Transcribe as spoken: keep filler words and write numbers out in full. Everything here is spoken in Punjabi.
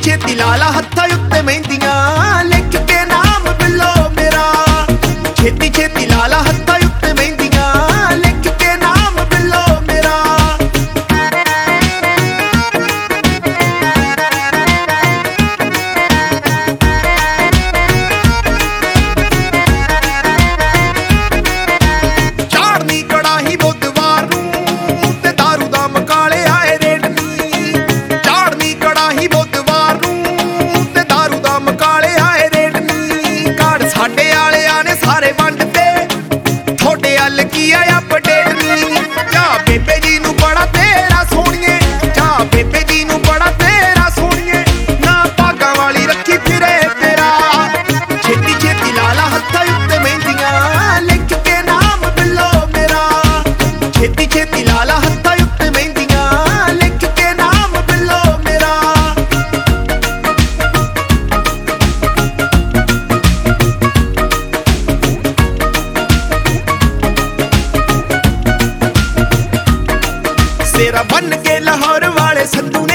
ਛੇਤੀ ਲਾ ਲਾ ਹੱਥਾਂ ਉੱਤੇ ਮਹਿੰਦੀਆਂ, ਲਿਖ ਕੇ ਨਾਮ ਬਿੱਲੋ ਮੇਰਾ। ਛੇਤੀ ਛੇਤੀ ਲਾ ਲਾ ਹੱਥਾਂ ਉੱਤੇ ਮਹਿੰਦੀਆਂ, ਲਿਖ ਕੇ ਨਾਮ ਬਿੱਲੋ ਮੇਰਾ। ਚਾੜਨੀ ਕੜਾਹੀ ਬੁੱਧਵਾਰ ਨੂੰ ਤੇ ਦਾਰੂ ਦਾ ਮਕਾਲੇ ਆਏ ਰੇਟ ਨੀ। ਚਾੜਨੀ ਕੜਾਹੀ ਬੁੱਧਵਾਰ ਨੂੰ ਤੇ ਦਾਰੂ ਦਾ ਮਕਾਲੇ ਆਏ ਰੇਟ ਨੀ। ਕਾਰਡ ਸਾਡੇ ਆਲਿਆਂ ਨੇ ਸਾਰੇ ਵੰਡ ਤੇ, ਥੋੜੇ ਹੱਲ ਕੀ ਆ ਅਪਡੇਟ ਨੀ। ਜਾ ਬੇਬੇ ਜੀ ਨੂੰ ਬੜਾ ਤੇਰਾ ਸੋਹਣੀਏ, ਜਾ ਬੇਬੇ ਜੀ ਨੂੰ ਬੜਾ ਤੇਰਾ ਸੋਹਣੀਏ, ਨਾ ਭਾਗਾਂ ਵਾਲੀ ਰੱਖੀ ਫਿਰੇ ਤੇਰਾ। ਛੇਤੀ ਛੇਤੀ ਲਾ ਲਾ ਹੱਥਾਂ ਉੱਤੇ ਮਹਿੰਦੀਆਂ, ਲਿਖ ਕੇ ਨਾਮ ਬਿੱਲੋ ਮੇਰਾ। ਛੇਤੀ ਛੇਤੀ ਲਾ ਲਾ ਹੱਥਾਂ ਉੱਤੇ ਮਹਿੰਦੀਆਂ, ਲਿਖ ਕੇ ਨਾਮ ਬਿੱਲੋ ਮੇਰਾ। ਸਿਰ ਬੰਨ ਕੇ ਲਾਹੌਰ ਵਾਲੇ ਸੰਧੂ ਨੇ